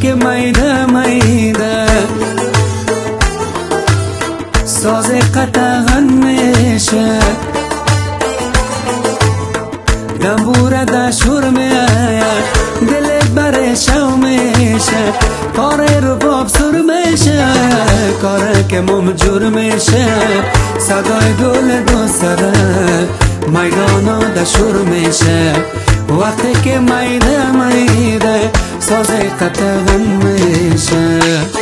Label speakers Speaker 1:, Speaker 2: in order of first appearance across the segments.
Speaker 1: که میده میده ساز قطعان میشه دنبوره دشور میآید دلت بر شو میشه کار رباب سر میشه کار که ممجور میشه صدای گل دو سره میدانا دشور میشه وقتی که میده میده ساز قطعان میشه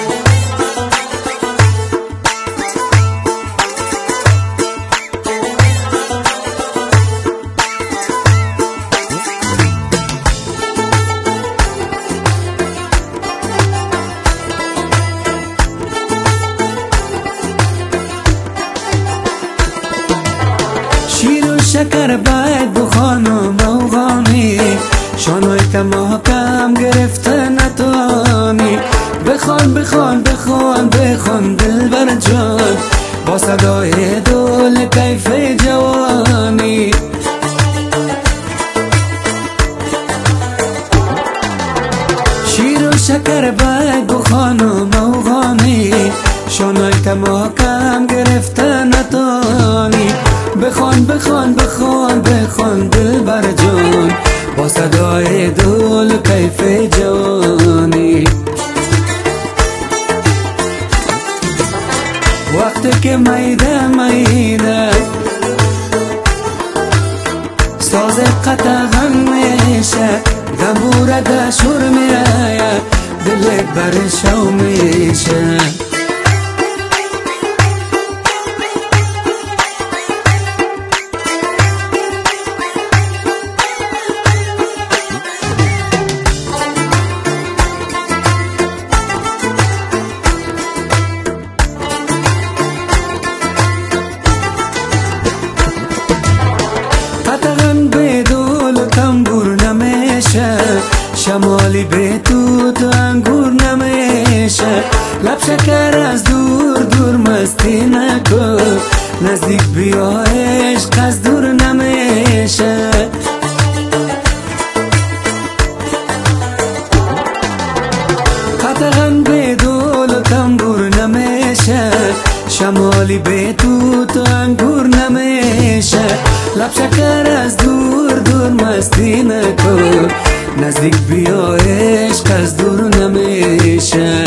Speaker 1: شکر باید بخوانم موغانی شانوی که محکم گرفته نتوانی بخوان بخوان بخوان بخوان دلبر جان با صدای دول کیف جوانی شیر و شکر باید بخوانم موغانی شانوی که محکم گرفته نتوانی بخوان بخوان بخوان بخوان دلبر جان با صدای دول کیف جوانی وقتی که میده میده ساز قطعان میشه دنبوره دشور میآید دلت بر شو میشه شمالی به تو انگور نمیشه لب شکر از دور دور مستی نکن نزدیک بیا عشق از دور نمیشه قطعاً به دول و تنبور نمیشه شمالی به تو انگور نمیشه لب شکر از دور دور مستی نکن نزدیک بیا عشق از دور نمیشه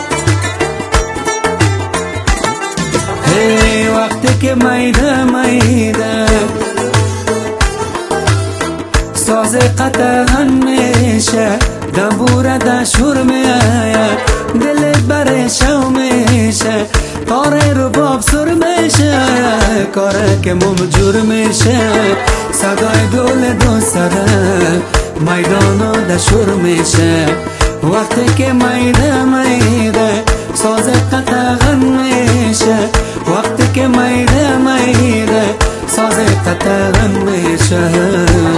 Speaker 1: هی وقتی که میده میده ساز قطعان میشه دنبوره دشور میآید دلت بر شو میشه کار رباب سر میشه کار که ممجور میشه صدای گل دو سره میدانا دشور میشه وقتی که میده میده ساز قطعان میشه وقتی که میده میده ساز قطعان میشه